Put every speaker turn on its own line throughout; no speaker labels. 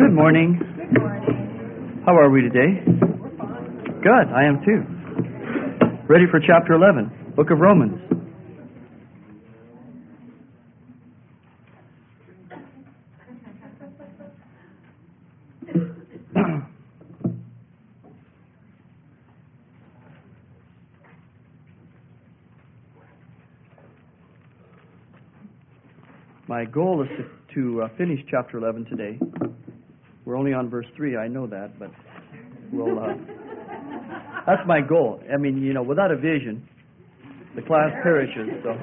Good morning.
Good morning.
How are we today?
We're fine.
Good, I am too. Ready for chapter 11, book of Romans. My goal is to finish chapter 11 today. We're only on verse 3, I know that, but we'll... that's my goal. I mean, without a vision, the class perishes, so...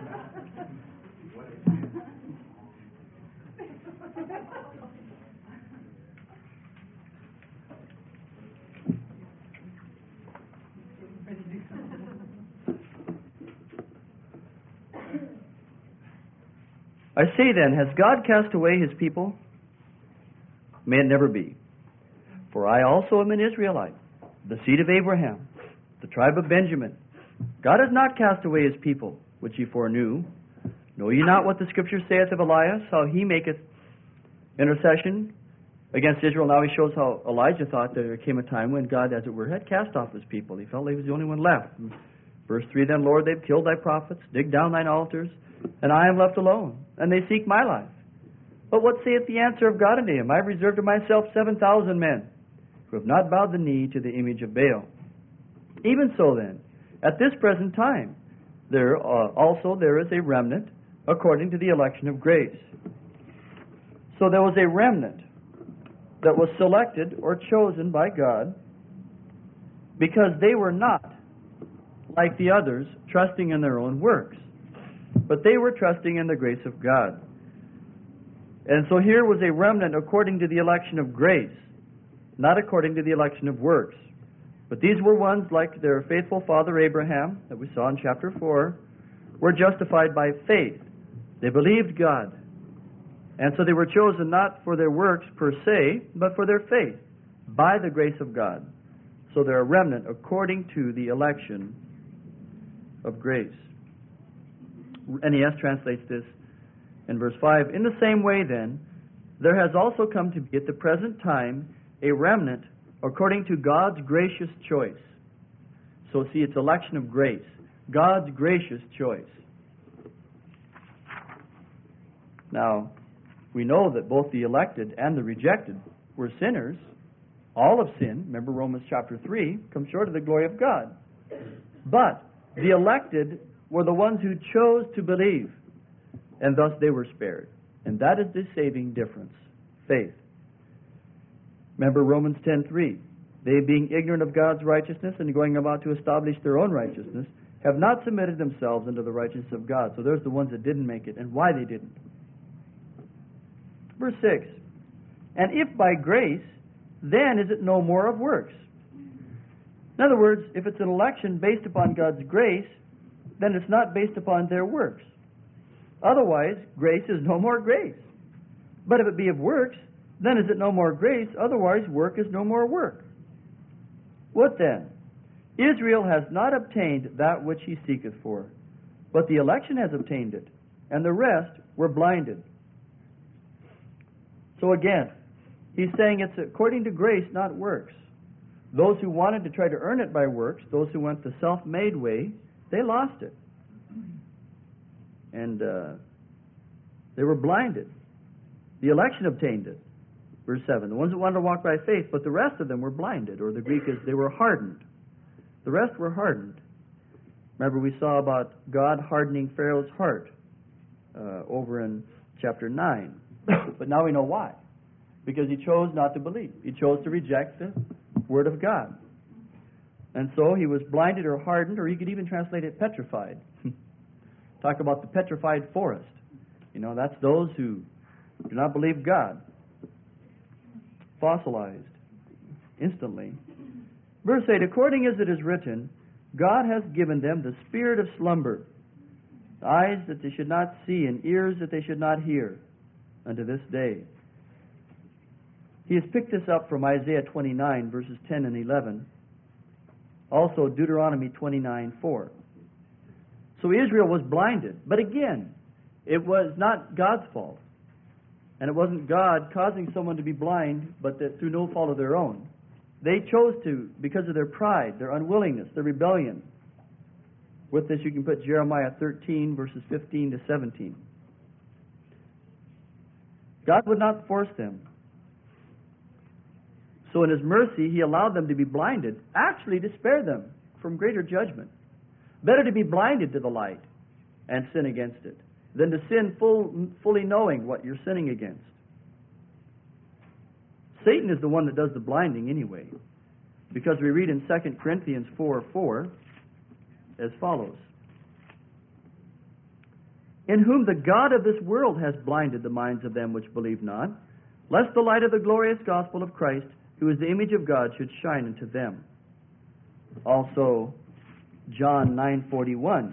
I say then, has God cast away his people? May it never be. For I also am an Israelite, the seed of Abraham, the tribe of Benjamin. God has not cast away his people, which ye foreknew. Know ye not what the Scripture saith of Elias, how he maketh intercession against Israel? Now he shows how Elijah thought that there came a time when God, as it were, had cast off his people. He felt he was the only one left. Verse 3, then, Lord, they've killed thy prophets, dig down thine altars, and I am left alone, and they seek my life. But what saith the answer of God unto him? I have reserved to myself 7,000 men, who have not bowed the knee to the image of Baal. Even so then, at this present time, there is a remnant according to the election of grace. So there was a remnant that was selected or chosen by God because they were not, like the others, trusting in their own works, but they were trusting in the grace of God. And so here was a remnant according to the election of grace, not according to the election of works. But these were ones like their faithful father Abraham, that we saw in chapter 4, were justified by faith. They believed God. And so they were chosen not for their works per se, but for their faith, by the grace of God. So they're a remnant according to the election of grace. NES translates this in verse 5. In the same way, then, there has also come to be at the present time a remnant according to God's gracious choice. So see, it's election of grace. God's gracious choice. Now, we know that both the elected and the rejected were sinners. All have sinned. Remember Romans chapter 3, come short of the glory of God. But the elected were the ones who chose to believe, and thus they were spared. And that is the saving difference, faith. Remember Romans 10:3. They, being ignorant of God's righteousness and going about to establish their own righteousness, have not submitted themselves unto the righteousness of God. So there's the ones that didn't make it, and why they didn't. Verse 6. And if by grace, then is it no more of works. In other words, if it's an election based upon God's grace, then it's not based upon their works. Otherwise, grace is no more grace. But if it be of works, then is it no more grace. Otherwise, work is no more work. What then? Israel has not obtained that which he seeketh for, but the election has obtained it, and the rest were blinded. So again, he's saying it's according to grace, not works. Those who wanted to try to earn it by works, those who went the self-made way, they lost it. And they were blinded. The election obtained it. Verse 7. The ones that wanted to walk by faith, but the rest of them were blinded, or the Greek is they were hardened. The rest were hardened. Remember we saw about God hardening Pharaoh's heart over in chapter 9. But now we know why. Because he chose not to believe. He chose to reject the Word of God. And so he was blinded or hardened, or you could even translate it petrified. Talk about the petrified forest. That's those who do not believe God. Fossilized instantly. Verse 8, according as it is written, God has given them the spirit of slumber, eyes that they should not see, and ears that they should not hear, unto this day. He has picked this up from Isaiah 29, verses 10 and 11. Also Deuteronomy 29:4. So Israel was blinded. But again, it was not God's fault. And it wasn't God causing someone to be blind, but that through no fault of their own. They chose to because of their pride, their unwillingness, their rebellion. With this, you can put Jeremiah 13, verses 15 to 17. God would not force them. So in His mercy, He allowed them to be blinded, actually to spare them from greater judgment. Better to be blinded to the light and sin against it than to sin fully knowing what you're sinning against. Satan is the one that does the blinding anyway, because we read in 2 Corinthians 4:4 as follows: in whom the God of this world has blinded the minds of them which believe not, lest the light of the glorious gospel of Christ, who is the image of God, should shine into them. Also, John 9:41.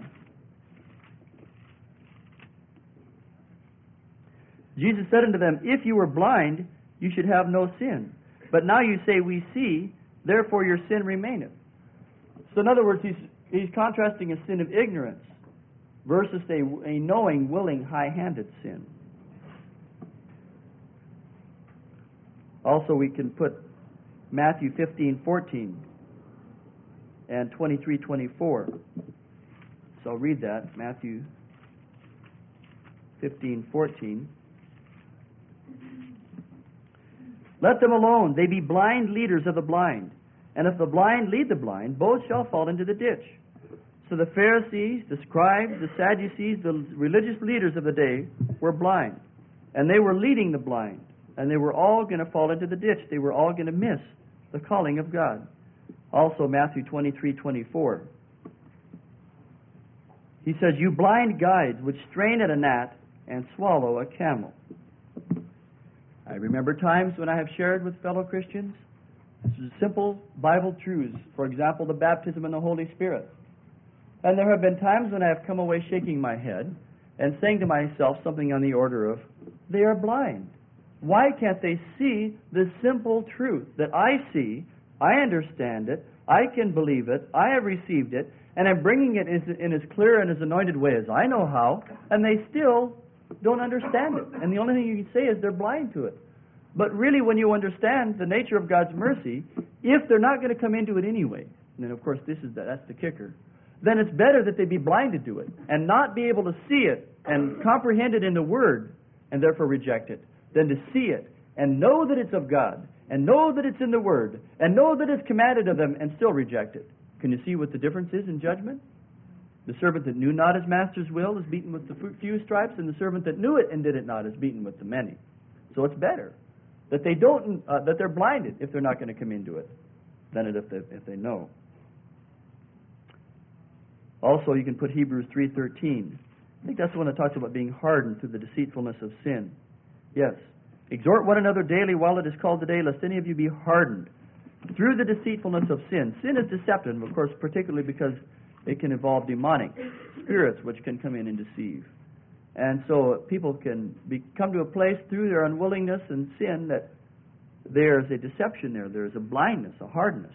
Jesus said unto them, if you were blind, you should have no sin. But now you say, we see, therefore your sin remaineth. So in other words, he's contrasting a sin of ignorance versus a knowing, willing, high-handed sin. Also, we can put Matthew 15:14 and 23:24. So I'll read that, Matthew 15:14. Let them alone, they be blind leaders of the blind. And if the blind lead the blind, both shall fall into the ditch. So the Pharisees, the scribes, the Sadducees, the religious leaders of the day were blind. And they were leading the blind. And they were all going to fall into the ditch. They were all going to miss the calling of God. Also Matthew 23:24. He says, you blind guides which strain at a gnat and swallow a camel. I remember times when I have shared with fellow Christians simple Bible truths. For example, the baptism in the Holy Spirit. And there have been times when I have come away shaking my head and saying to myself something on the order of, they are blind. Why can't they see the simple truth that I see, I understand it, I can believe it, I have received it, and I'm bringing it in as clear and as anointed way as I know how, and they still don't understand it. And the only thing you can say is they're blind to it. But really, when you understand the nature of God's mercy, if they're not going to come into it anyway, and of course that's the kicker, then it's better that they be blinded to it and not be able to see it and comprehend it in the Word and therefore reject it, than to see it and know that it's of God and know that it's in the Word and know that it's commanded of them and still reject it. Can you see what the difference is in judgment? The servant that knew not his master's will is beaten with the few stripes, and the servant that knew it and did it not is beaten with the many. So it's better that that they're blinded if they're not going to come into it than if they know. Also, you can put Hebrews 3:13. I think that's the one that talks about being hardened through the deceitfulness of sin. Yes. Exhort one another daily while it is called today, lest any of you be hardened through the deceitfulness of sin. Sin is deceptive, of course, particularly because it can involve demonic spirits which can come in and deceive. And so people can come to a place through their unwillingness and sin that there's a deception there. There's a blindness, a hardness.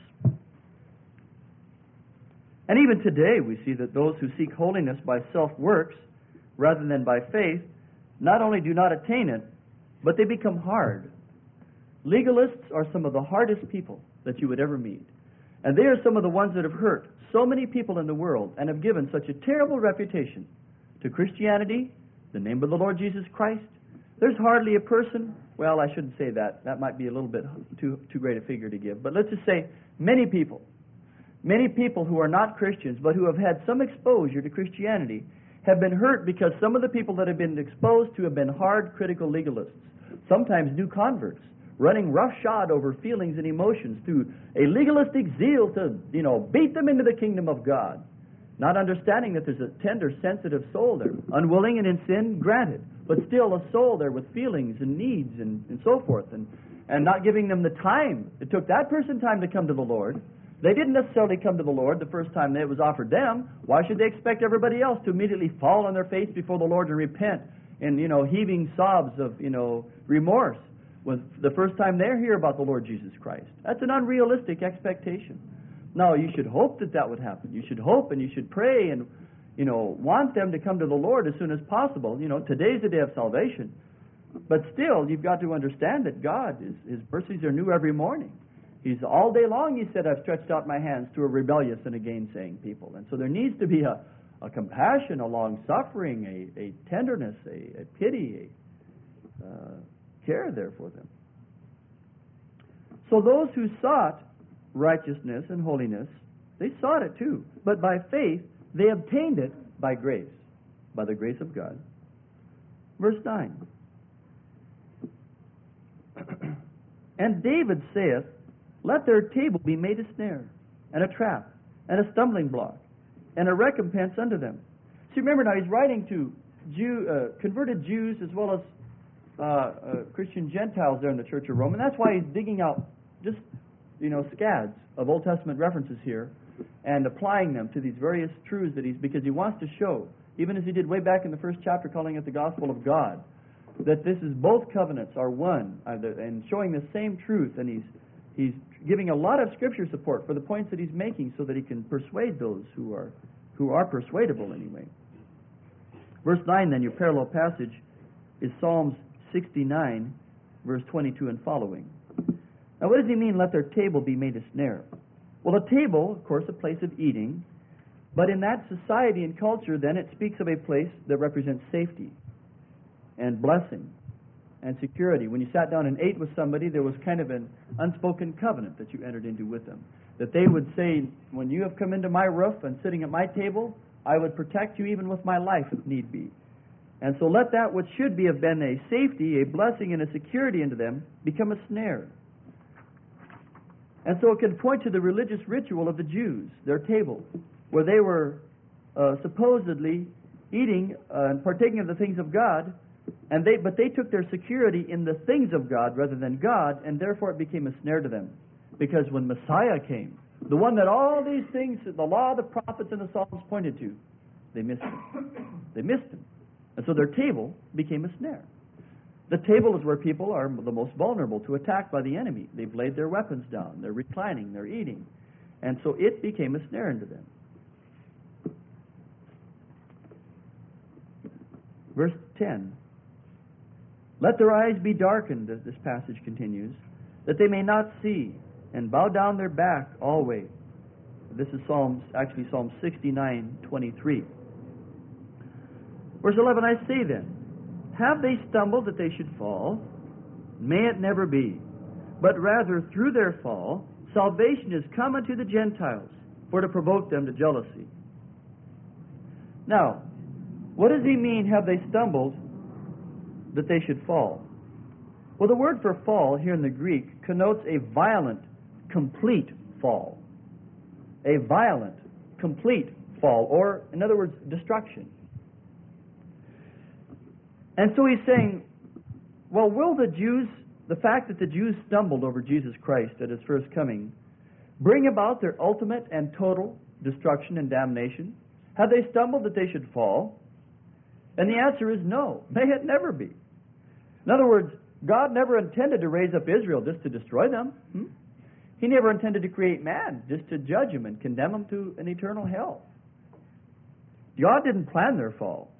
And even today we see that those who seek holiness by self-works rather than by faith not only do not attain it, but they become hard. Legalists are some of the hardest people that you would ever meet. And they are some of the ones that have hurt so many people in the world and have given such a terrible reputation to Christianity, the name of the Lord Jesus Christ. There's hardly a person, well, I shouldn't say that. That might be a little bit too great a figure to give. But let's just say many people who are not Christians but who have had some exposure to Christianity have been hurt because some of the people that have been exposed to have been hard, critical legalists, sometimes new converts, running roughshod over feelings and emotions through a legalistic zeal to, beat them into the kingdom of God, not understanding that there's a tender, sensitive soul there, unwilling and in sin, granted, but still a soul there with feelings and needs and so forth, and not giving them the time. It took that person time to come to the Lord. They didn't necessarily come to the Lord the first time that it was offered them. Why should they expect everybody else to immediately fall on their face before the Lord and repent in, heaving sobs of, remorse when the first time they hear about the Lord Jesus Christ? That's an unrealistic expectation. No, you should hope that would happen. You should hope and you should pray and, want them to come to the Lord as soon as possible. Today's the day of salvation. But still, you've got to understand that God, His mercies are new every morning. He's all day long, He said, I've stretched out my hands to a rebellious and a gainsaying people. And so there needs to be a compassion, a long-suffering, a tenderness, a pity, a care there for them. So those who sought righteousness and holiness, they sought it too. But by faith, they obtained it by grace, by the grace of God. Verse 9. And David saith, let their table be made a snare, and a trap, and a stumbling block, and a recompense unto them. See, remember now, he's writing to converted Jews as well as Christian Gentiles there in the Church of Rome, and that's why he's digging out just, scads of Old Testament references here and applying them to these various truths because he wants to show, even as he did way back in the first chapter calling it the gospel of God, that this is both covenants are one, and showing the same truth, and he's giving a lot of scripture support for the points that he's making so that he can persuade those who are persuadable anyway. Verse 9 then, your parallel passage is Psalms 69, verse 22 and following. Now what does he mean, let their table be made a snare? Well, a table, of course, a place of eating, but in that society and culture, then it speaks of a place that represents safety and blessing and security. When you sat down and ate with somebody, there was kind of an unspoken covenant that you entered into with them. That they would say, when you have come into my roof and sitting at my table, I would protect you even with my life if need be. And so let that which should be have been a safety, a blessing, and a security into them become a snare. And so it can point to the religious ritual of the Jews, their table, where they were supposedly eating and partaking of the things of God, but they took their security in the things of God rather than God, and therefore it became a snare to them. Because when Messiah came, the one that all these things, the law, the prophets, and the Psalms pointed to, they missed him. They missed him. And so their table became a snare. The table is where people are the most vulnerable to attack by the enemy. They've laid their weapons down. They're reclining. They're eating. And so it became a snare unto them. Verse 10. Let their eyes be darkened, as this passage continues, that they may not see, and bow down their back always. This is Psalm 69:23. Verse 11, I say then, have they stumbled that they should fall? May it never be. But rather through their fall, salvation is come unto the Gentiles, for to provoke them to jealousy. Now, what does he mean, have they stumbled that they should fall? Well, the word for fall here in the Greek connotes a violent, complete fall. A violent, complete fall, or, in other words, destruction. And so he's saying, well, will the fact that the Jews stumbled over Jesus Christ at his first coming, bring about their ultimate and total destruction and damnation? Have they stumbled that they should fall? And the answer is no. May it never be. In other words, God never intended to raise up Israel just to destroy them. He never intended to create man just to judge them and condemn them to an eternal hell. God didn't plan their fall.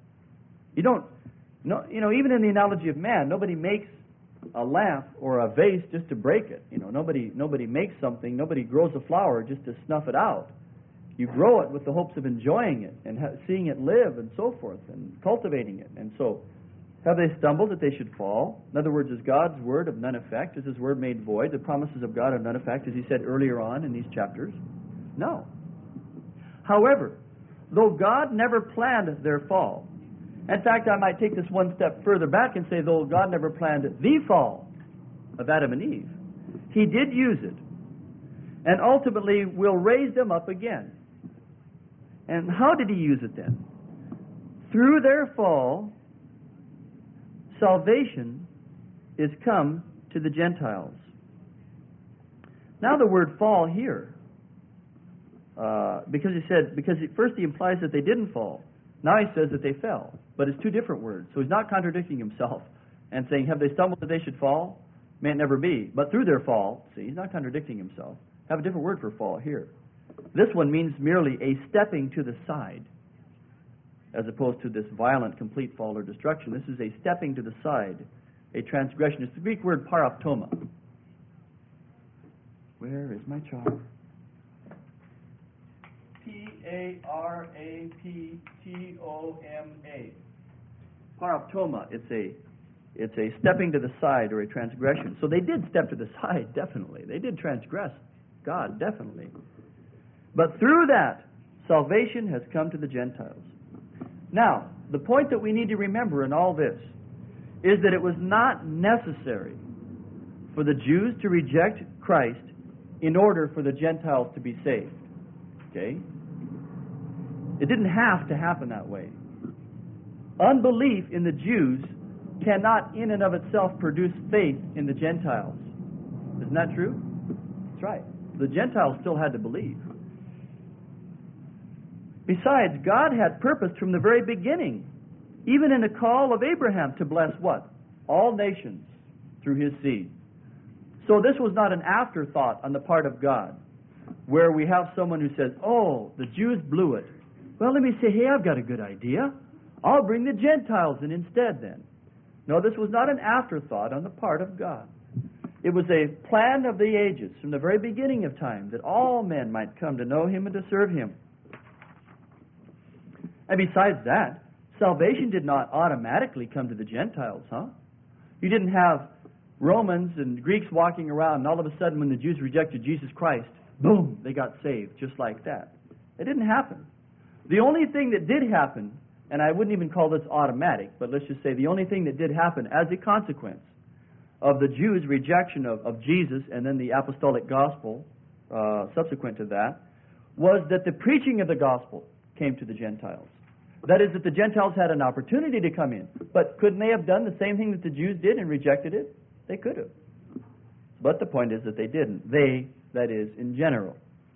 Even in the analogy of man, nobody makes a lamp or a vase just to break it. Nobody makes something, nobody grows a flower just to snuff it out. You grow it with the hopes of enjoying it and seeing it live and so forth and cultivating it. And so, have they stumbled that they should fall? In other words, is God's word of none effect? Is his word made void? The promises of God of none effect, as he said earlier on in these chapters? No. However, though God never planned their fall, in fact, I might take this one step further back and say, though God never planned the fall of Adam and Eve, he did use it, and ultimately will raise them up again. And how did he use it then? Through their fall, salvation is come to the Gentiles. Now the word fall here, because first he implies that they didn't fall. Now he says that they fell. But it's two different words. So he's not contradicting himself and saying, have they stumbled that they should fall? May it never be. But through their fall, see, he's not contradicting himself. Have a different word for fall here. This one means merely a stepping to the side, as opposed to this violent, complete fall or destruction. This is a stepping to the side a transgression. It's the Greek word paraptoma. Where is my chart? Paraptoma. Paraptoma. It's a stepping to the side or a transgression. So they did step to the side, definitely. They did transgress God, definitely. But through that, salvation has come to the Gentiles. Now, the point that we need to remember in all this is that it was not necessary for the Jews to reject Christ in order for the Gentiles to be saved. Okay? It didn't have to happen that way. Unbelief in the Jews cannot in and of itself produce faith in the Gentiles. Isn't that true? That's right. The Gentiles still had to believe. Besides, God had purposed from the very beginning, even in the call of Abraham, to bless what? All nations through his seed. So this was not an afterthought on the part of God, where we have someone who says, oh, the Jews blew it. Well, let me say, hey, I've got a good idea. I'll bring the Gentiles in instead then. No, this was not an afterthought on the part of God. It was a plan of the ages from the very beginning of time that all men might come to know him and to serve him. And besides that, salvation did not automatically come to the Gentiles, huh? You didn't have Romans and Greeks walking around, and all of a sudden when the Jews rejected Jesus Christ, boom, they got saved just like that. It didn't happen. The only thing that did happen, and I wouldn't even call this automatic, but let's just say the only thing that did happen as a consequence of the Jews' rejection of Jesus and then the apostolic gospel subsequent to that, was that the preaching of the gospel came to the Gentiles. That is, that the Gentiles had an opportunity to come in. But couldn't they have done the same thing that the Jews did and rejected it? They could have. But the point is that they didn't. They, that is, in general.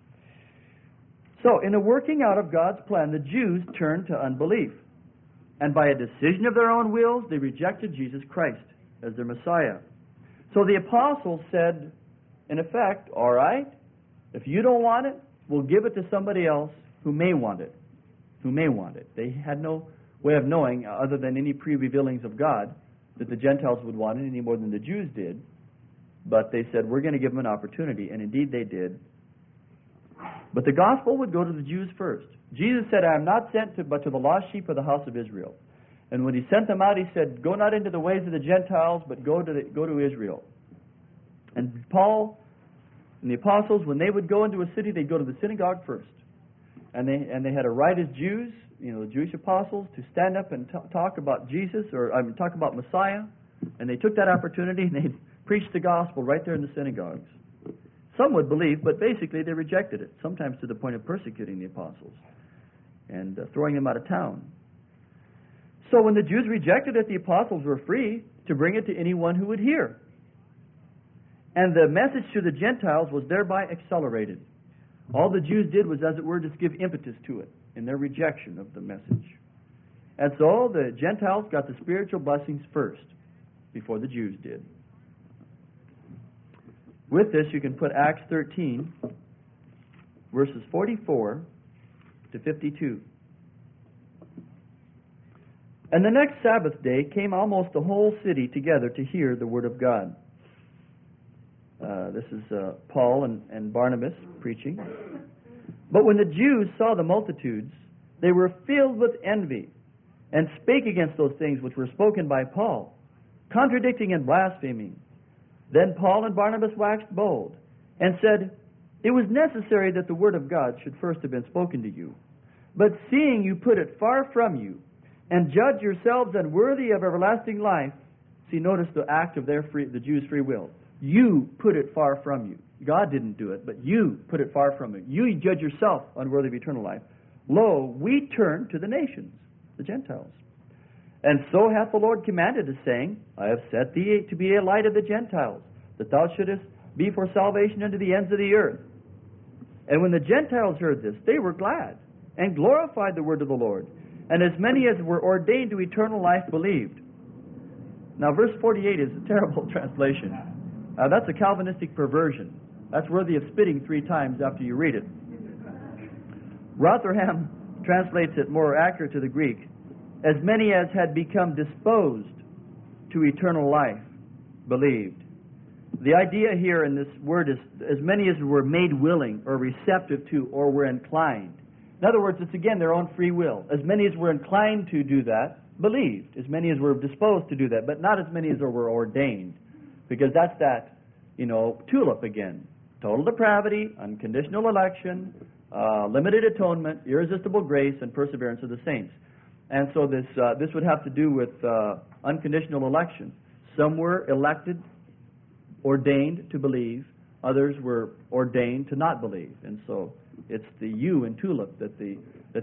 So, in the working out of God's plan, the Jews turned to unbelief. And by a decision of their own wills, they rejected Jesus Christ as their Messiah. So the apostles said, in effect, all right, if you don't want it, we'll give it to somebody else who may want it. Who may want it. They had no way of knowing, other than any pre-revealings of God, that the Gentiles would want it any more than the Jews did. But they said, we're going to give them an opportunity. And indeed they did. But the gospel would go to the Jews first. Jesus said, I am not sent but to the lost sheep of the house of Israel. And when he sent them out, he said, go not into the ways of the Gentiles, but go to Israel. And Paul and the apostles, when they would go into a city, they'd go to the synagogue first. And they had a right as Jews, the Jewish apostles, to stand up and talk about Jesus, or talk about Messiah. And they took that opportunity and they preached the gospel right there in the synagogues. Some would believe, but basically they rejected it, sometimes to the point of persecuting the apostles and throwing them out of town. So when the Jews rejected it, the apostles were free to bring it to anyone who would hear. And the message to the Gentiles was thereby accelerated. All the Jews did was, as it were, just give impetus to it in their rejection of the message. And so the Gentiles got the spiritual blessings first, before the Jews did. With this, you can put Acts 13, verses 44 to 52. And the next Sabbath day came almost the whole city together to hear the word of God. This is Paul and Barnabas preaching. But when the Jews saw the multitudes, they were filled with envy, and spake against those things which were spoken by Paul, contradicting and blaspheming. Then Paul and Barnabas waxed bold, and said, it was necessary that the word of God should first have been spoken to you. But seeing you put it far from you, and judge yourselves unworthy of everlasting life, see, notice the act of the Jews' free will. You put it far from you. God didn't do it, but you put it far from you. You judge yourself unworthy of eternal life. Lo, we turn to the nations, the Gentiles. And so hath the Lord commanded us, saying, I have set thee to be a light of the Gentiles, that thou shouldest be for salvation unto the ends of the earth. And when the Gentiles heard this, they were glad, and glorified the word of the Lord. And as many as were ordained to eternal life believed. Now, verse 48 is a terrible translation. That's a Calvinistic perversion. That's worthy of spitting 3 times after you read it. Rotherham translates it more accurate to the Greek. As many as had become disposed to eternal life believed. The idea here in this word is as many as were made willing or receptive to or were inclined. In other words, it's again their own free will. As many as were inclined to do that believed. As many as were disposed to do that, but not as many as were ordained. Because that's that, tulip again. Total depravity, unconditional election, limited atonement, irresistible grace, and perseverance of the saints. And so this would have to do with unconditional election. Some were elected, ordained to believe. Others were ordained to not believe. And so it's the U in tulip that the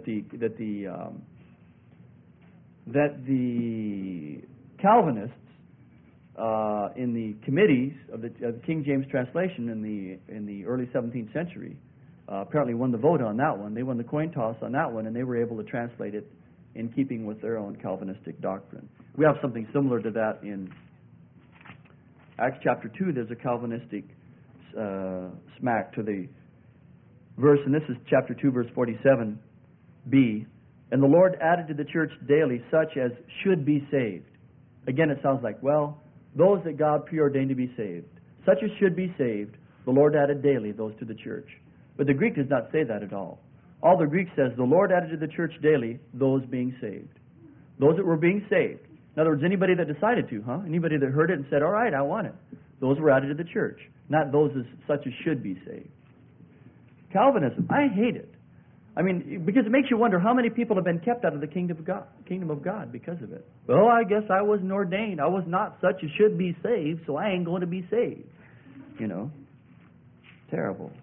Calvinists in the committees of the King James translation in the early 17th century apparently won the vote on that one. They won the coin toss on that one, and they were able to translate it in keeping with their own Calvinistic doctrine. We have something similar to that in Acts chapter 2. There's a Calvinistic smack to the verse, and this is chapter 2, verse 47b. And the Lord added to the church daily such as should be saved. Again, it sounds like, those that God preordained to be saved. Such as should be saved, the Lord added daily those to the church. But the Greek does not say that at all. All the Greek says, the Lord added to the church daily those being saved. Those that were being saved. In other words, anybody that decided to, Anybody that heard it and said, all right, I want it. Those were added to the church. Not those as such as should be saved. Calvinism, I hate it. Because it makes you wonder how many people have been kept out of the kingdom of God because of it. Well, I guess I wasn't ordained. I was not such as should be saved, so I ain't going to be saved. Terrible.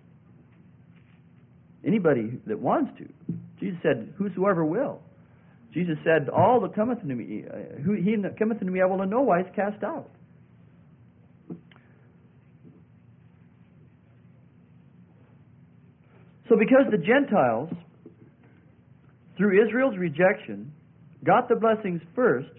Anybody that wants to. Jesus said, whosoever will. Jesus said, all that cometh unto me, he that cometh unto me I will in no wise cast out. So because the Gentiles, through Israel's rejection, got the blessings first,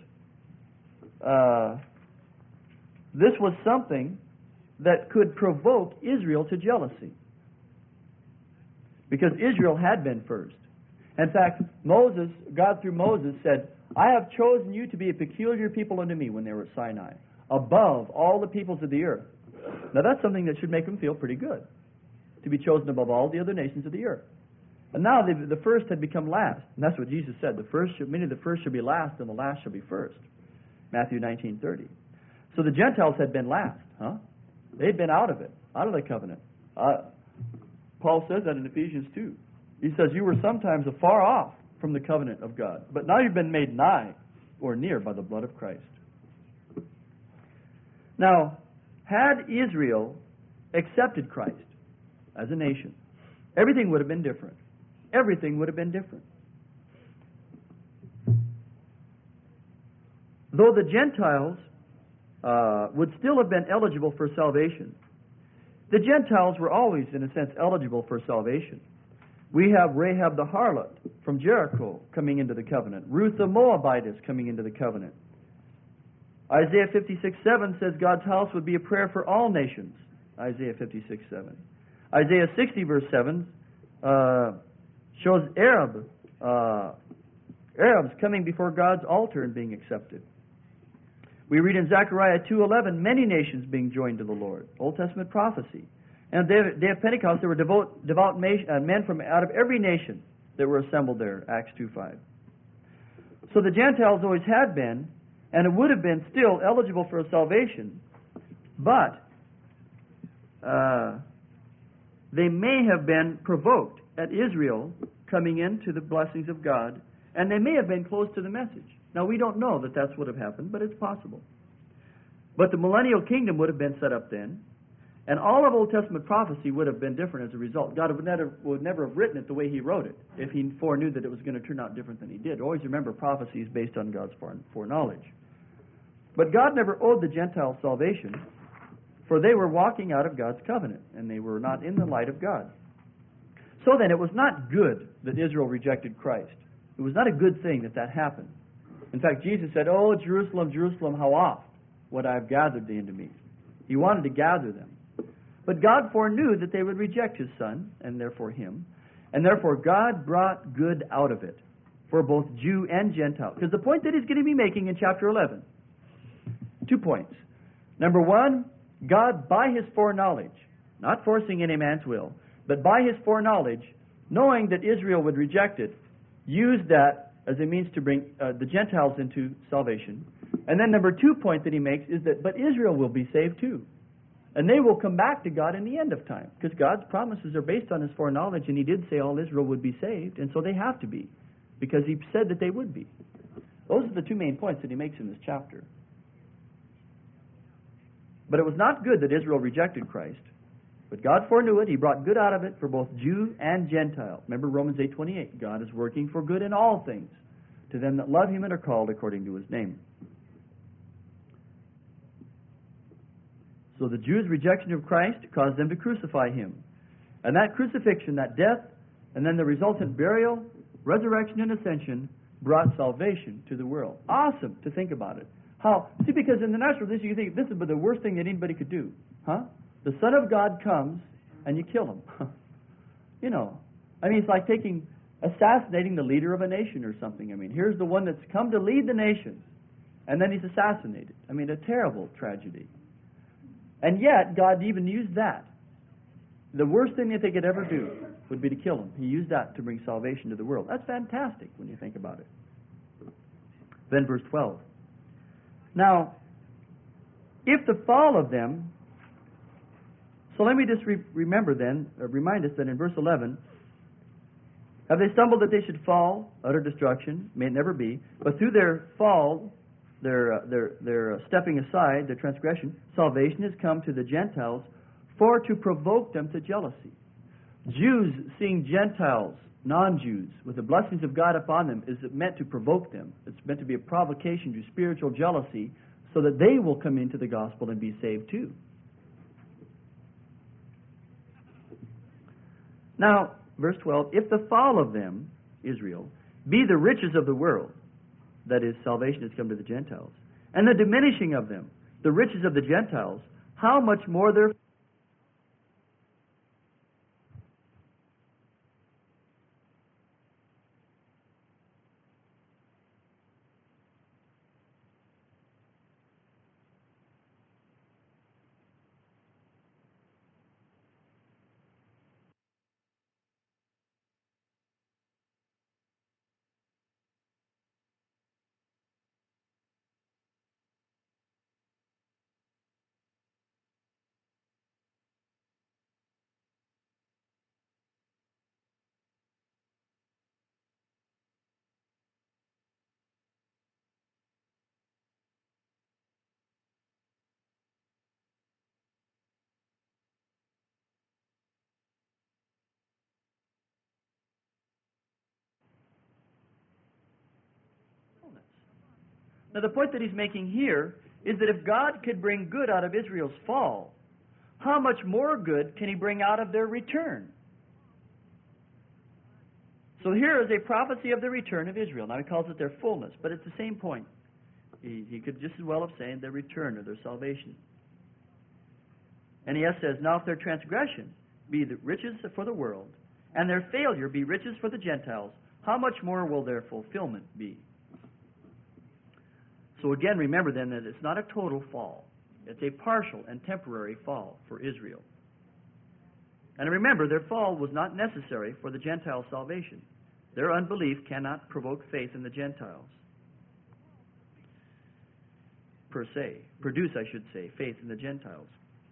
this was something that could provoke Israel to jealousy. Because Israel had been first. In fact, God through Moses said, I have chosen you to be a peculiar people unto me when they were at Sinai, above all the peoples of the earth. Now that's something that should make them feel pretty good, to be chosen above all the other nations of the earth. And now the first had become last. And that's what Jesus said. Many of the first shall be last, and the last shall be first. Matthew 19:30. So the Gentiles had been last. They'd been out of it, out of the covenant. Paul says that in Ephesians 2. He says, you were sometimes afar off from the covenant of God, but now you've been made nigh or near by the blood of Christ. Now, had Israel accepted Christ as a nation, everything would have been different. Everything would have been different. Though the Gentiles would still have been eligible for salvation, the Gentiles were always, in a sense, eligible for salvation. We have Rahab the harlot from Jericho coming into the covenant. Ruth the Moabitess coming into the covenant. Isaiah 56:7 says God's house would be a prayer for all nations. Isaiah 56:7. Isaiah 60 verse 7 shows Arabs coming before God's altar and being accepted. We read in Zechariah 2:11 many nations being joined to the Lord. Old Testament prophecy. And on the day of Pentecost, there were devout men from out of every nation that were assembled there. Acts 2:5. So the Gentiles always had been, and it would have been still eligible for salvation, but they may have been provoked at Israel coming into the blessings of God, and they may have been close to the message. Now, we don't know that that's what would have happened, but it's possible. But the millennial kingdom would have been set up then, and all of Old Testament prophecy would have been different as a result. God would never have written it the way He wrote it if He foreknew that it was going to turn out different than He did. Always remember, prophecy is based on God's foreknowledge. But God never owed the Gentiles salvation, for they were walking out of God's covenant, and they were not in the light of God. So then, it was not good that Israel rejected Christ. It was not a good thing that happened. In fact, Jesus said, "Oh, Jerusalem, Jerusalem, how oft would I have gathered thee unto me?" He wanted to gather them. But God foreknew that they would reject His Son, and therefore Him. And therefore God brought good out of it for both Jew and Gentile. Because the point that He's going to be making in chapter 11, 2 points. Number one, God, by His foreknowledge, not forcing any man's will, but by His foreknowledge, knowing that Israel would reject it, used that as a means to bring the Gentiles into salvation. And then number 2 point that he makes is that, but Israel will be saved too. And they will come back to God in the end of time. Because God's promises are based on His foreknowledge, and He did say all Israel would be saved, and so they have to be. Because He said that they would be. Those are the 2 main points that he makes in this chapter. But it was not good that Israel rejected Christ. But God foreknew it. He brought good out of it for both Jew and Gentile. Remember Romans 8:28. God is working for good in all things to them that love Him and are called according to His name. So the Jews' rejection of Christ caused them to crucify Him. And that crucifixion, that death, and then the resultant burial, resurrection, and ascension brought salvation to the world. Awesome to think about it. How? See, because in the natural, you think this is the worst thing that anybody could do. Huh? The Son of God comes and you kill Him. You know. I mean, it's like assassinating the leader of a nation or something. I mean, here's the one that's come to lead the nation, and then he's assassinated. I mean, a terrible tragedy. And yet, God even used that. The worst thing that they could ever do would be to kill Him. He used that to bring salvation to the world. That's fantastic when you think about it. Then verse 12. Now, if the fall of them... So let me just remind us that in verse 11, have they stumbled that they should fall? Utter destruction, may it never be. But through their fall, their stepping aside, their transgression, salvation has come to the Gentiles for to provoke them to jealousy. Jews seeing Gentiles, non-Jews, with the blessings of God upon them is meant to provoke them. It's meant to be a provocation to spiritual jealousy so that they will come into the gospel and be saved too. Now, verse 12, if the fall of them, Israel, be the riches of the world, that is, salvation has come to the Gentiles, and the diminishing of them, the riches of the Gentiles, how much more their Now, the point that he's making here is that if God could bring good out of Israel's fall, how much more good can He bring out of their return? So here is a prophecy of the return of Israel. Now, he calls it their fullness, but it's the same point. He could just as well have said their return or their salvation. And he says, now if their transgression be the riches for the world, and their failure be riches for the Gentiles, how much more will their fulfillment be? So again, remember then that it's not a total fall. It's a partial and temporary fall for Israel. And remember, their fall was not necessary for the Gentile salvation. Their unbelief cannot provoke faith in the Gentiles, per se. Produce, I should say, faith in the Gentiles.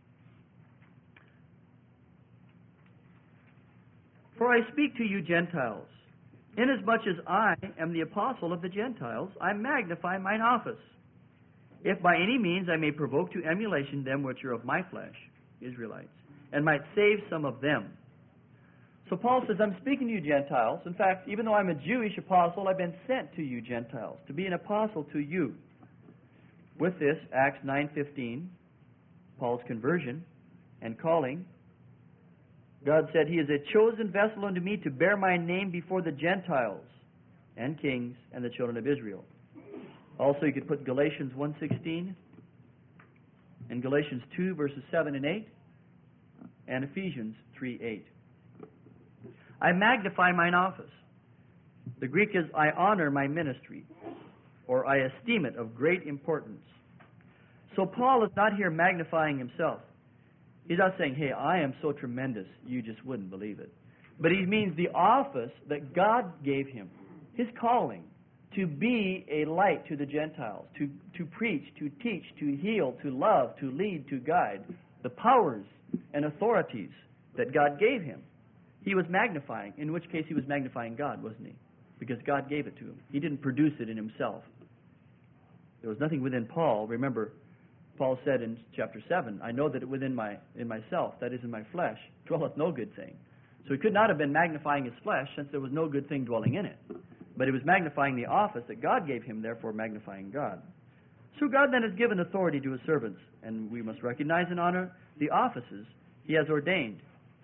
For I speak to you Gentiles, inasmuch as I am the apostle of the Gentiles, I magnify mine office, if by any means I may provoke to emulation them which are of my flesh, Israelites, and might save some of them. So Paul says, I'm speaking to you Gentiles. In fact, even though I'm a Jewish apostle, I've been sent to you Gentiles, to be an apostle to you. With this, Acts 9:15, Paul's conversion and calling, God said, He is a chosen vessel unto me to bear my name before the Gentiles and kings and the children of Israel. Also, you could put Galatians 1:16 and Galatians 2 verses 7 and 8 and Ephesians 3:8. I magnify mine office. The Greek is I honor my ministry, or I esteem it of great importance. So Paul is not here magnifying himself. He's not saying, hey, I am so tremendous, you just wouldn't believe it. But he means the office that God gave him, his calling, to be a light to the Gentiles, to preach, to teach, to heal, to love, to lead, to guide, the powers and authorities that God gave him. He was magnifying, in which case he was magnifying God, wasn't he? Because God gave it to him. He didn't produce it in himself. There was nothing within Paul. Remember, Paul said in chapter 7, I know that within myself, that is in my flesh, dwelleth no good thing. So he could not have been magnifying his flesh, since there was no good thing dwelling in it. But he was magnifying the office that God gave him, therefore magnifying God. So God then has given authority to his servants, and we must recognize and honor the offices he has ordained.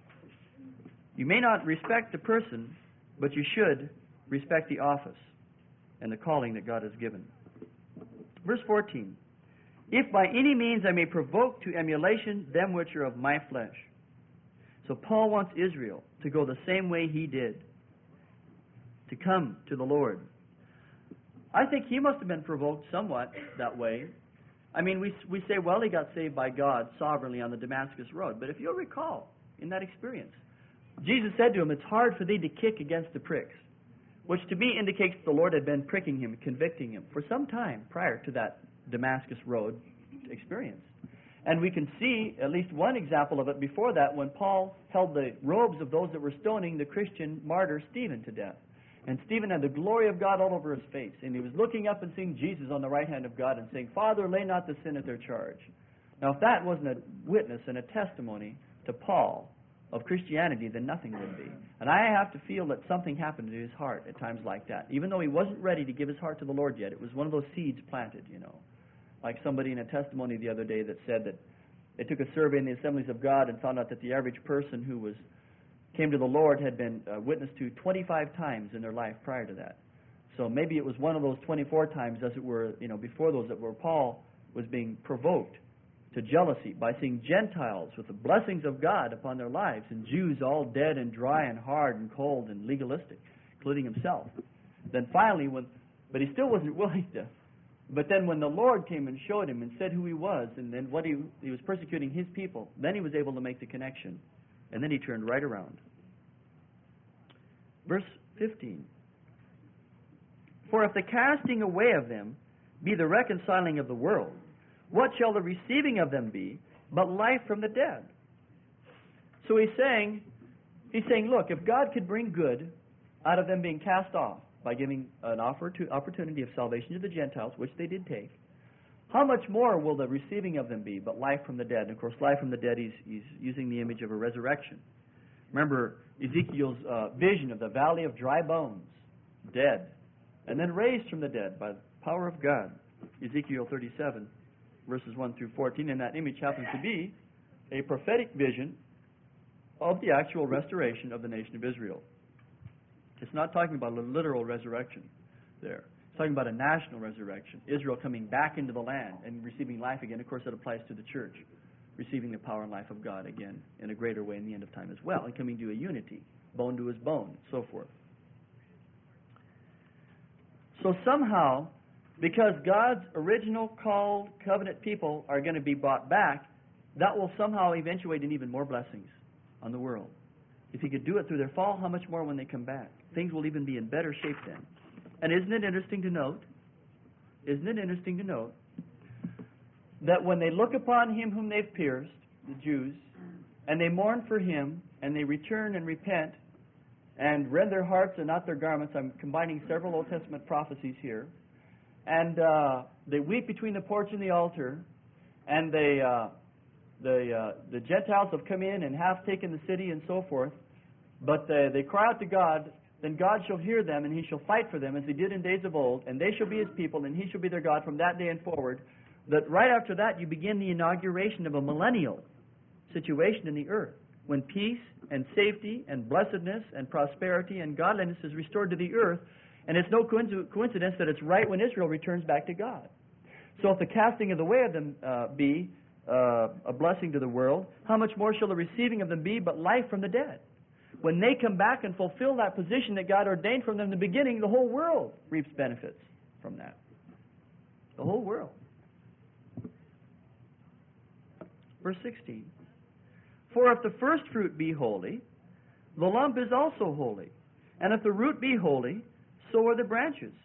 You may not respect the person, but you should respect the office and the calling that God has given. Verse 14, if by any means I may provoke to emulation them which are of my flesh. So Paul wants Israel to go the same way he did, to come to the Lord. I think he must have been provoked somewhat that way. I mean, we say, well, he got saved by God sovereignly on the Damascus Road. But if you'll recall, in that experience, Jesus said to him, it's hard for thee to kick against the pricks, which to me indicates the Lord had been pricking him, convicting him for some time prior to that Damascus Road experience. And we can see at least one example of it before that, when Paul held the robes of those that were stoning the Christian martyr Stephen to death. And Stephen had the glory of God all over his face, and he was looking up and seeing Jesus on the right hand of God and saying, Father, lay not the sin at their charge. Now, if that wasn't a witness and a testimony to Paul of Christianity, then nothing would be. And I have to feel that something happened to his heart at times like that. Even though he wasn't ready to give his heart to the Lord yet, it was one of those seeds planted, you know. Like somebody in a testimony the other day that said that they took a survey in the Assemblies of God and found out that the average person who came to the Lord had been witnessed to 25 times in their life prior to that. So maybe it was one of those 24 times, as it were, you know, before those, that where Paul was being provoked to jealousy by seeing Gentiles with the blessings of God upon their lives, and Jews all dead and dry and hard and cold and legalistic, including himself. Then finally, but he still wasn't willing to. But then when the Lord came and showed him and said who he was, and then what he was persecuting his people, then he was able to make the connection. And then he turned right around. Verse 15. For if the casting away of them be the reconciling of the world, what shall the receiving of them be but life from the dead? So he's saying, look, if God could bring good out of them being cast off by giving an opportunity of salvation to the Gentiles, which they did take, how much more will the receiving of them be but life from the dead? And of course, life from the dead, he's using the image of a resurrection. Remember Ezekiel's vision of the valley of dry bones, dead, and then raised from the dead by the power of God. Ezekiel 37, verses 1 through 14, and that image happens to be a prophetic vision of the actual restoration of the nation of Israel. It's not talking about a literal resurrection there. It's talking about a national resurrection. Israel coming back into the land and receiving life again. Of course, that applies to the church, receiving the power and life of God again in a greater way in the end of time as well, and coming to a unity, bone to his bone, so forth. So somehow, because God's original called covenant people are going to be brought back, that will somehow eventuate in even more blessings on the world. If he could do it through their fall, how much more when they come back? Things will even be in better shape then. And isn't it interesting to note that when they look upon him whom they've pierced, the Jews, and they mourn for him, and they return and repent, and rend their hearts and not their garments. I'm combining several Old Testament prophecies here. And they weep between the porch and the altar, and the Gentiles have come in and have taken the city and so forth. But they cry out to God, then God shall hear them, and he shall fight for them, as he did in days of old, and they shall be his people, and he shall be their God from that day and forward. That right after that, you begin the inauguration of a millennial situation in the earth, when peace and safety and blessedness and prosperity and godliness is restored to the earth. And it's no coincidence that it's right when Israel returns back to God. So if the casting of the way of them be a blessing to the world, how much more shall the receiving of them be but life from the dead? When they come back and fulfill that position that God ordained from them in the beginning, the whole world reaps benefits from that. The whole world. Verse 16. For if the first fruit be holy, the lump is also holy. And if the root be holy, so are the branches.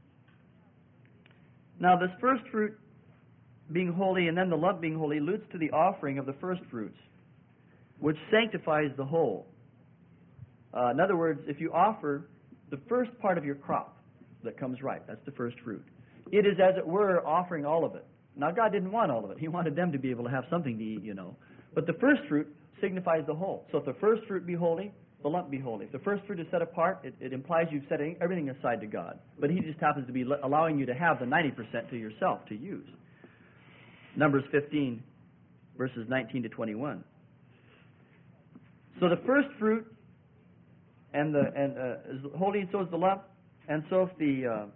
Now this first fruit being holy and then the lump being holy alludes to the offering of the first fruits, which sanctifies the whole. In other words, if you offer the first part of your crop that comes ripe, that's the first fruit, it is as it were offering all of it. Now God didn't want all of it. He wanted them to be able to have something to eat, you know. But the first fruit signifies the whole. So if the first fruit be holy, the lump be holy. If the first fruit is set apart, it implies you've set everything aside to God. But He just happens to be allowing you to have the 90% to yourself to use. Numbers 15, verses 19 to 21. So the first fruit is holy, and so is the lump, and so if the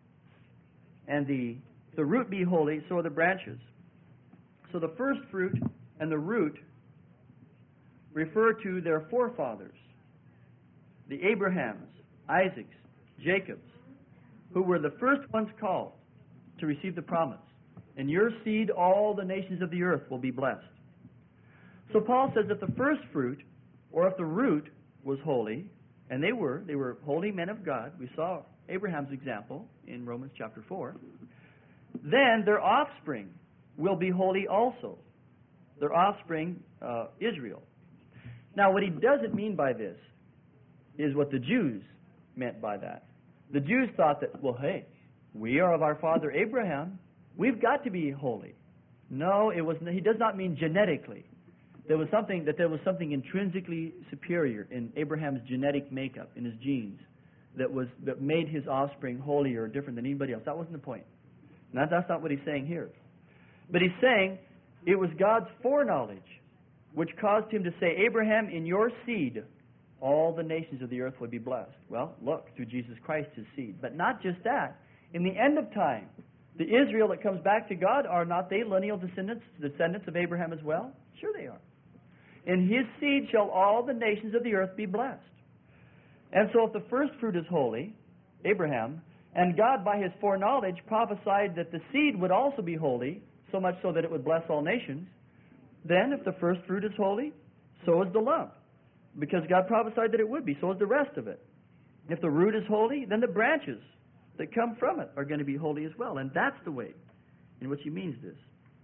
root be holy, so are the branches. So the first fruit and the root refer to their forefathers, the Abrahams, Isaacs, Jacobs, who were the first ones called to receive the promise. In your seed all the nations of the earth will be blessed. So Paul says that the first fruit, or if the root was holy, and they were holy men of God. We saw Abraham's example in Romans chapter 4. Then their offspring will be holy also. Their offspring, Israel. Now what he doesn't mean by this is what the Jews meant by that. The Jews thought that, well, hey, we are of our father Abraham. We've got to be holy. No, he does not mean genetically. There was something intrinsically superior in Abraham's genetic makeup, in his genes, that made his offspring holier or different than anybody else. That wasn't the point. Now, that's not what he's saying here. But he's saying it was God's foreknowledge which caused him to say, Abraham, in your seed, all the nations of the earth would be blessed. Well, look, through Jesus Christ, his seed. But not just that. In the end of time, the Israel that comes back to God, are not they lineal descendants of Abraham as well? Sure they are. In his seed shall all the nations of the earth be blessed. And so if the first fruit is holy, Abraham, and God by his foreknowledge prophesied that the seed would also be holy, so much so that it would bless all nations, then if the first fruit is holy, so is the lump. Because God prophesied that it would be, so is the rest of it. If the root is holy, then the branches that come from it are going to be holy as well. And that's the way in which he means this.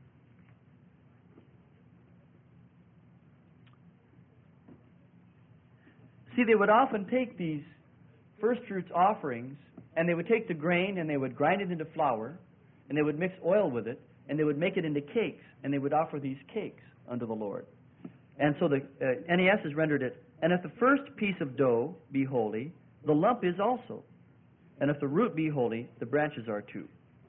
See, they would often take these first fruits offerings, and they would take the grain and they would grind it into flour, and they would mix oil with it, and they would make it into cakes, and they would offer these cakes unto the Lord. And so the NES has rendered it, and if the first piece of dough be holy, the lump is also. And if the root be holy, the branches are too.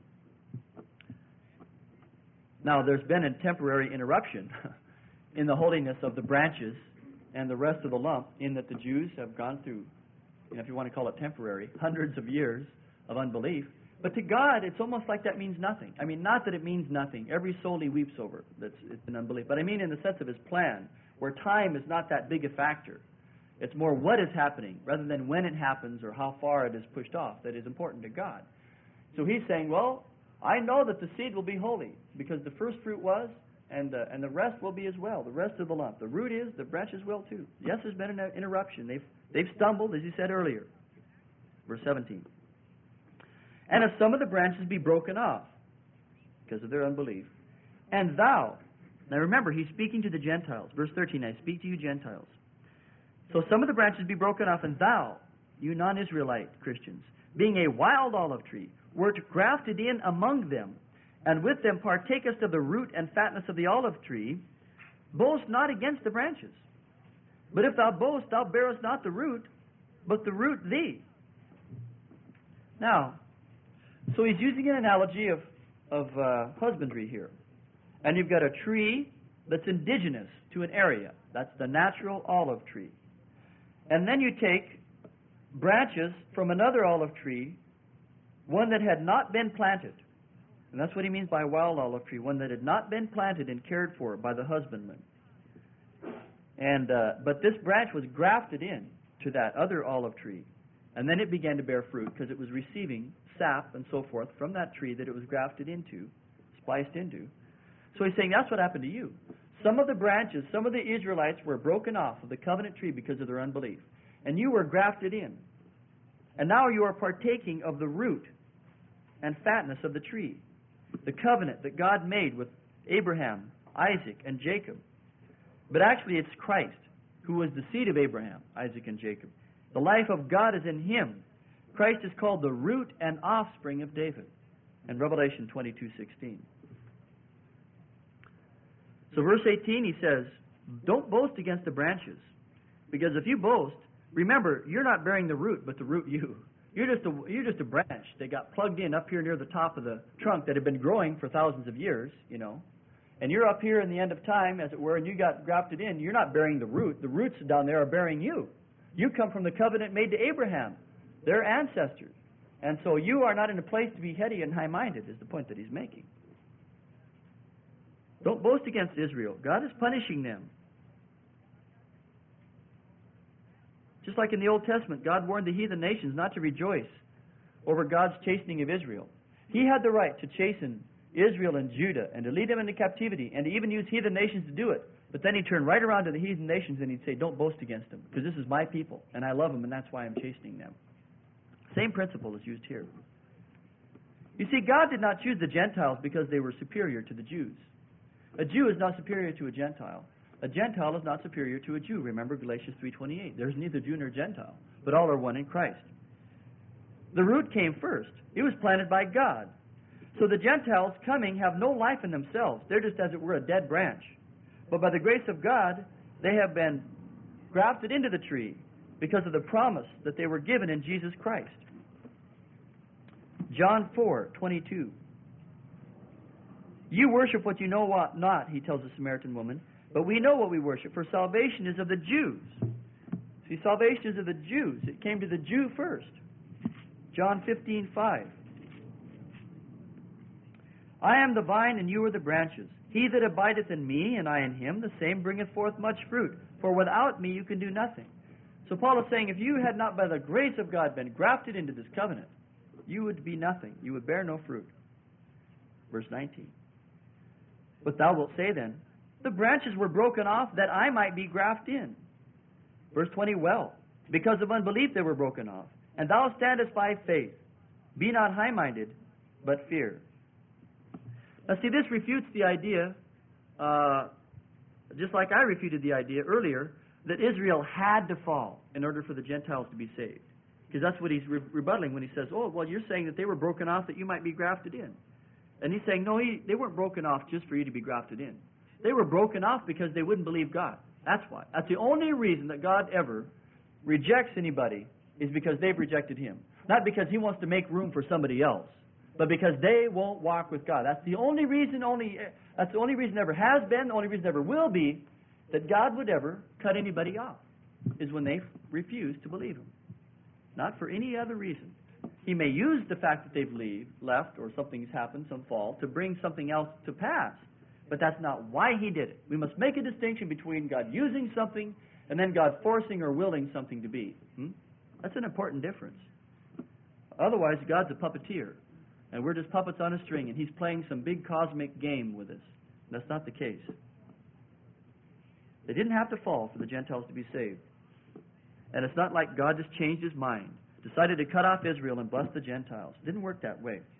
Now, there's been a temporary interruption in the holiness of the branches and the rest of the lump, in that the Jews have gone through, if you want to call it temporary, hundreds of years of unbelief. But to God, it's almost like that means nothing. I mean, not that it means nothing. Every soul he weeps over, it's an unbelief. But I mean in the sense of his plan, where time is not that big a factor. It's more what is happening, rather than when it happens or how far it is pushed off, that is important to God. So he's saying, well, I know that the seed will be holy, because the first fruit was, and the rest will be as well, the rest of the lump. The root is, the branches will too. Yes, there's been an interruption. They've stumbled, as he said earlier. Verse 17. And if some of the branches be broken off, because of their unbelief, and thou, now remember, he's speaking to the Gentiles. Verse 13, I speak to you Gentiles. So some of the branches be broken off, and thou, you non-Israelite Christians, being a wild olive tree, wert grafted in among them, and with them partakest of the root and fatness of the olive tree, boast not against the branches. But if thou boast, thou bearest not the root, but the root thee. Now, so he's using an analogy of husbandry here. And you've got a tree that's indigenous to an area. That's the natural olive tree. And then you take branches from another olive tree, one that had not been planted. And that's what he means by a wild olive tree, one that had not been planted and cared for by the husbandman. And but this branch was grafted in to that other olive tree. And then it began to bear fruit because it was receiving sap and so forth from that tree that it was grafted into, spliced into. So he's saying that's what happened to you. Some of the branches, some of the Israelites were broken off of the covenant tree because of their unbelief. And you were grafted in. And now you are partaking of the root and fatness of the tree. The covenant that God made with Abraham, Isaac, and Jacob. But actually it's Christ, who was the seed of Abraham, Isaac, and Jacob. The life of God is in him. Christ is called the root and offspring of David in Revelation 22:16. So verse 18 he says, don't boast against the branches, because if you boast, remember, you're not bearing the root, but the root you. You're just a branch that got plugged in up here near the top of the trunk that had been growing for thousands of years, you know. And you're up here in the end of time, as it were, and you got grafted in. You're not bearing the root. The roots down there are bearing you. You come from the covenant made to Abraham, their ancestors. And so you are not in a place to be heady and high-minded, is the point that he's making. Don't boast against Israel. God is punishing them. Just like in the Old Testament, God warned the heathen nations not to rejoice over God's chastening of Israel. He had the right to chasten Israel and Judah and to lead them into captivity and to even use heathen nations to do it. But then he'd turn right around to the heathen nations and he'd say, don't boast against them, because this is my people and I love them and that's why I'm chastening them. Same principle is used here. You see, God did not choose the Gentiles because they were superior to the Jews. A Jew is not superior to a Gentile. A Gentile is not superior to a Jew. Remember Galatians 3:28. There's neither Jew nor Gentile, but all are one in Christ. The root came first. It was planted by God. So the Gentiles coming have no life in themselves. They're just, as it were, a dead branch. But by the grace of God, they have been grafted into the tree because of the promise that they were given in Jesus Christ. John 4:22. You worship what you know not, he tells the Samaritan woman, but we know what we worship, for salvation is of the Jews. See, salvation is of the Jews. It came to the Jew first. John 15:5. I am the vine, and you are the branches. He that abideth in me, and I in him, the same bringeth forth much fruit. For without me you can do nothing. So Paul is saying, if you had not by the grace of God been grafted into this covenant, you would be nothing. You would bear no fruit. Verse 19. But thou wilt say then, the branches were broken off that I might be grafted in. Verse 20, well, because of unbelief they were broken off. And thou standest by faith. Be not high-minded, but fear. Now see, this refutes the idea, just like I refuted the idea earlier, that Israel had to fall in order for the Gentiles to be saved. Because that's what he's rebutting when he says, oh, well, you're saying that they were broken off that you might be grafted in. And he's saying, no, they weren't broken off just for you to be grafted in. They were broken off because they wouldn't believe God. That's why. That's the only reason that God ever rejects anybody, is because they've rejected him. Not because he wants to make room for somebody else, but because they won't walk with God. That's the only reason, that's the only reason ever has been, the only reason ever will be, that God would ever cut anybody off, is when they refuse to believe him. Not for any other reason. He may use the fact that they've left, or something's happened, some fall, to bring something else to pass. But that's not why he did it. We must make a distinction between God using something and then God forcing or willing something to be. That's an important difference. Otherwise, God's a puppeteer, and we're just puppets on a string, and he's playing some big cosmic game with us. That's not the case. They didn't have to fall for the Gentiles to be saved. And it's not like God just changed his mind, decided to cut off Israel and bless the Gentiles. It didn't work that way.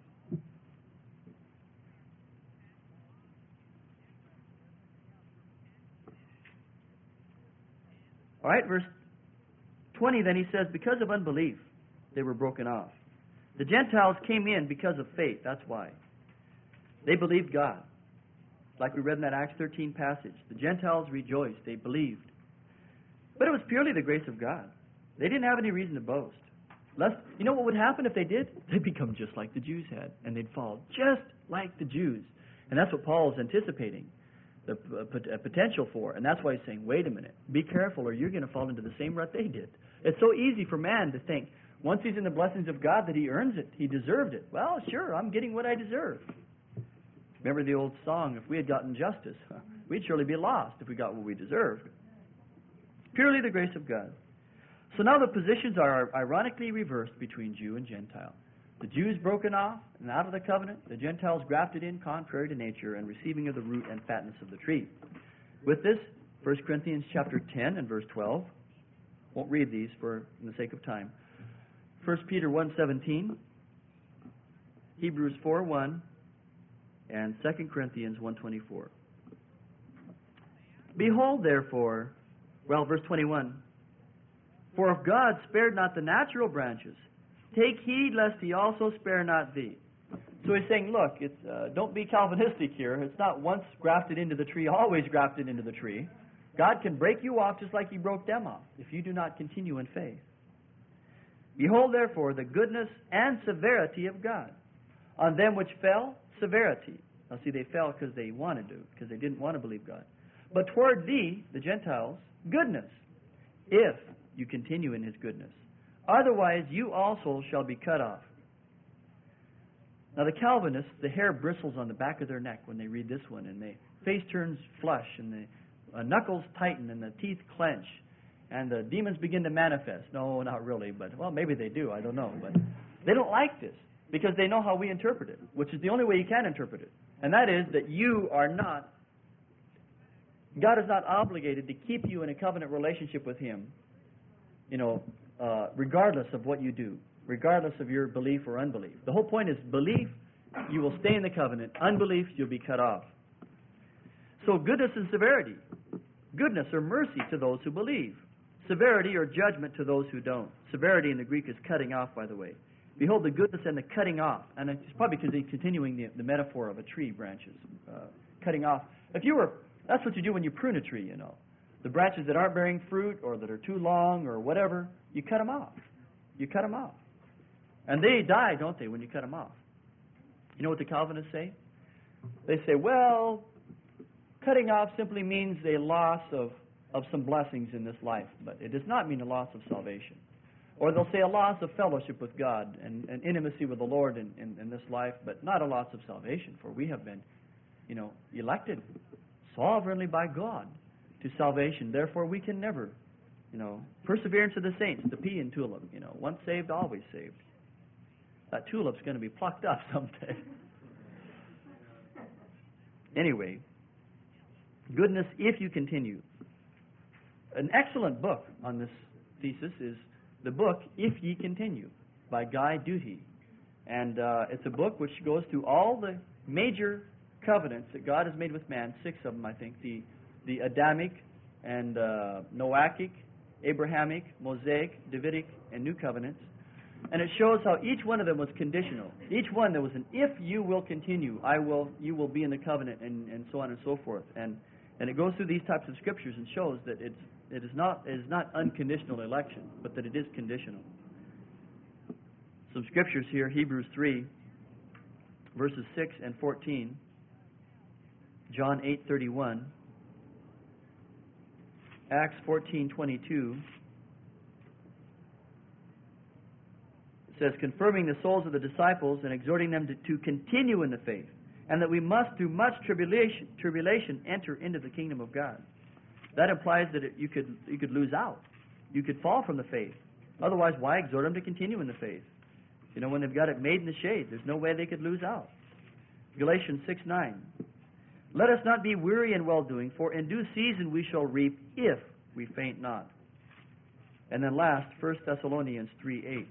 All right, verse 20 then he says, because of unbelief, they were broken off. The Gentiles came in because of faith, that's why. They believed God. Like we read in that Acts 13 passage. The Gentiles rejoiced, they believed. But it was purely the grace of God. They didn't have any reason to boast. You know what would happen if they did? They'd become just like the Jews had, and they'd fall just like the Jews. And that's what Paul is anticipating the potential for. And that's why he's saying, wait a minute, be careful or you're going to fall into the same rut they did. It's so easy for man to think, once he's in the blessings of God, that he earns it, he deserved it. Well, sure, I'm getting what I deserve. Remember the old song, if we had gotten justice, we'd surely be lost if we got what we deserved. Purely the grace of God. So now the positions are ironically reversed between Jew and Gentile. The Jews broken off and out of the covenant, the Gentiles grafted in contrary to nature and receiving of the root and fatness of the tree. With this, 1 Corinthians chapter 10 and verse 12. Won't read these for the sake of time. 1 Peter 1:17, Hebrews 4:1, and 2 Corinthians 1:24. Behold, therefore, verse 21, for if God spared not the natural branches, take heed lest he also spare not thee. So he's saying, look, don't be Calvinistic here. It's not once grafted into the tree, always grafted into the tree. God can break you off just like he broke them off if you do not continue in faith. Behold, therefore, the goodness and severity of God. On them which fell, severity. Now see, they fell because they wanted to, because they didn't want to believe God. But toward thee, the Gentiles, goodness, if you continue in his goodness. Otherwise, you also shall be cut off. Now the Calvinists, the hair bristles on the back of their neck when they read this one, and their face turns flush, and the knuckles tighten, and the teeth clench, and the demons begin to manifest. No, not really, but, well, maybe they do, I don't know. But they don't like this, because they know how we interpret it, which is the only way you can interpret it. And that is that you are not, God is not obligated to keep you in a covenant relationship with him, regardless of what you do, regardless of your belief or unbelief. The whole point is belief, you will stay in the covenant. Unbelief, you'll be cut off. So goodness and severity. Goodness or mercy to those who believe. Severity or judgment to those who don't. Severity in the Greek is cutting off, by the way. Behold the goodness and the cutting off. And it's probably because he's continuing the metaphor of a tree branches. Cutting off. That's what you do when you prune a tree, The branches that aren't bearing fruit or that are too long or whatever, you cut them off. You cut them off. And they die, don't they, when you cut them off? You know what the Calvinists say? They say, well, cutting off simply means a loss of some blessings in this life, but it does not mean a loss of salvation. Or they'll say a loss of fellowship with God and intimacy with the Lord in this life, but not a loss of salvation, for we have been, elected sovereignly by God to salvation. Therefore, we can never, perseverance of the saints, the pea and tulip, once saved, always saved. That tulip's going to be plucked up someday. Anyway, goodness if you continue. An excellent book on this thesis is the book If Ye Continue by Guy Duty. And it's a book which goes through all the major covenants that God has made with man, 6 of them, I think, the Adamic and Noachic, Abrahamic, Mosaic, Davidic, and New Covenants. And it shows how each one of them was conditional. Each one there was an if you will continue, you will be in the covenant, and so on and so forth. And it goes through these types of scriptures and shows that it is not unconditional election, but that it is conditional. Some scriptures here, Hebrews 3, verses 6 and 14, John 8:31, Acts 14:22. Says, confirming the souls of the disciples and exhorting them to continue in the faith, and that we must through much tribulation enter into the kingdom of God. That implies that you could lose out. You could fall from the faith. Otherwise, why exhort them to continue in the faith? When they've got it made in the shade, there's no way they could lose out. Galatians 6:9. Let us not be weary in well-doing, for in due season we shall reap if we faint not. And then last, 1 Thessalonians 3:8.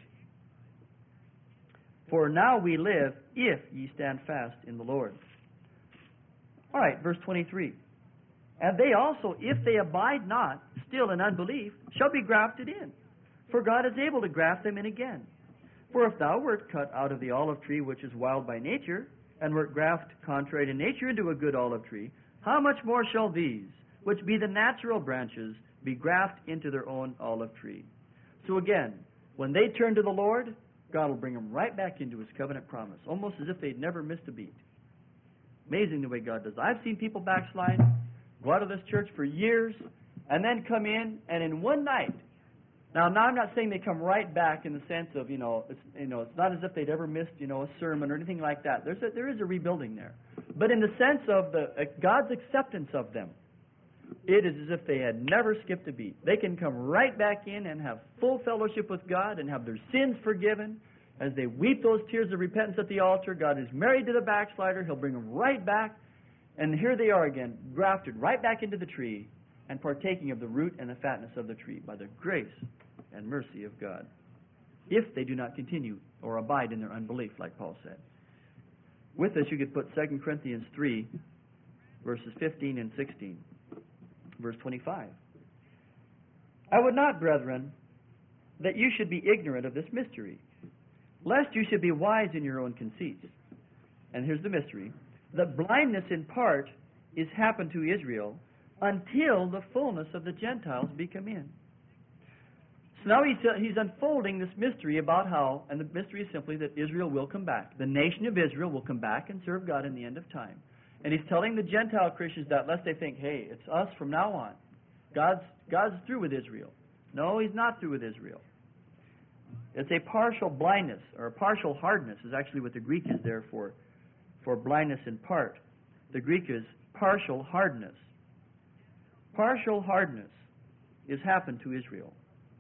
For now we live if ye stand fast in the Lord. All right, verse 23. And they also, if they abide not still in unbelief, shall be grafted in. For God is able to graft them in again. For if thou wert cut out of the olive tree which is wild by nature, and wert grafted contrary to nature into a good olive tree, how much more shall these, which be the natural branches, be grafted into their own olive tree? So again, when they turn to the Lord, God will bring them right back into his covenant promise, almost as if they'd never missed a beat. Amazing the way God does. I've seen people backslide, go out of this church for years, and then come in, and in one night. Now I'm not saying they come right back in the sense of, it's not as if they'd ever missed, a sermon or anything like that. There is a rebuilding there. But in the sense of God's acceptance of them, it is as if they had never skipped a beat. They can come right back in and have full fellowship with God and have their sins forgiven. As they weep those tears of repentance at the altar, God is married to the backslider. He'll bring them right back. And here they are again, grafted right back into the tree and partaking of the root and the fatness of the tree by the grace and mercy of God, if they do not continue or abide in their unbelief, like Paul said. With this, you could put 2 Corinthians 3, verses 15 and 16. Verse 25. I would not, brethren, that you should be ignorant of this mystery, lest you should be wise in your own conceits. And here's the mystery. That blindness in part is happened to Israel until the fullness of the Gentiles be come in. So now he's unfolding this mystery about how, and the mystery is simply that Israel will come back. The nation of Israel will come back and serve God in the end of time. And he's telling the Gentile Christians that, lest they think, hey, it's us from now on. God's through with Israel. No, he's not through with Israel. It's a partial blindness, or a partial hardness is actually what the Greek is there for blindness in part. The Greek is partial hardness. Partial hardness is happened to Israel.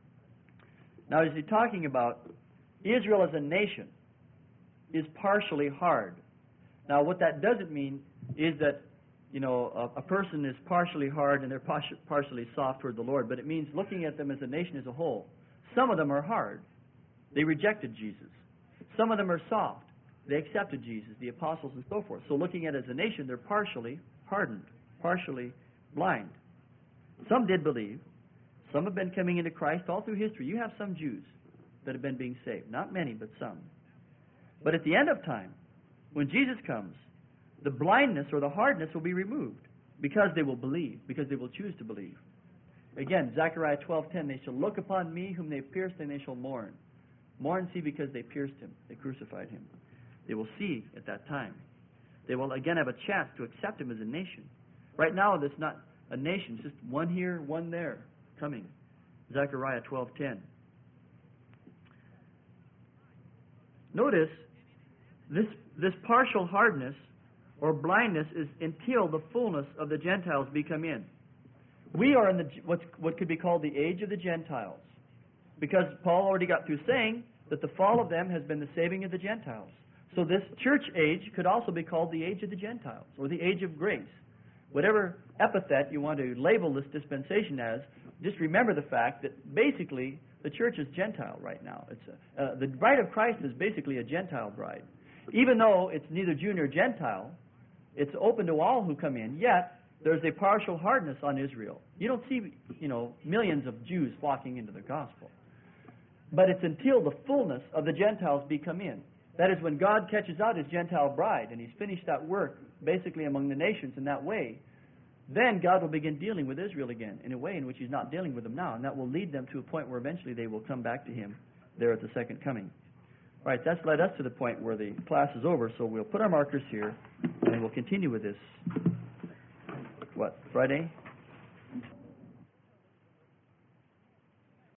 Now, is he talking about Israel as a nation is partially hard? Now, what that doesn't mean is that, a person is partially hard and they're partially soft toward the Lord, but it means looking at them as a nation as a whole. Some of them are hard. They rejected Jesus. Some of them are soft. They accepted Jesus, the apostles, and so forth. So looking at it as a nation, they're partially hardened, partially blind. Some did believe. Some have been coming into Christ all through history. You have some Jews that have been being saved. Not many, but some. But at the end of time, when Jesus comes, the blindness or the hardness will be removed because they will believe, because they will choose to believe. Again, Zechariah 12:10, they shall look upon me whom they pierced, and they shall mourn. Mourn, see, because they pierced him. They crucified him. They will see at that time. They will again have a chance to accept him as a nation. Right now, it's not a nation. It's just one here, one there coming. Zechariah 12:10. Notice, this partial hardness or blindness is until the fullness of the Gentiles be come in. We are in what could be called the age of the Gentiles, because Paul already got through saying that the fall of them has been the saving of the Gentiles. So this church age could also be called the age of the Gentiles, or the age of grace. Whatever epithet you want to label this dispensation as, just remember the fact that basically the church is Gentile right now. The bride of Christ is basically a Gentile bride. Even though it's neither Jew nor Gentile, it's open to all who come in, yet there's a partial hardness on Israel. You don't see, millions of Jews flocking into the gospel. But it's until the fullness of the Gentiles be come in. That is when God catches out his Gentile bride, and he's finished that work basically among the nations in that way, then God will begin dealing with Israel again in a way in which he's not dealing with them now, and that will lead them to a point where eventually they will come back to him there at the second coming. All right, that's led us to the point where the class is over, so we'll put our markers here, and we'll continue with this, Friday?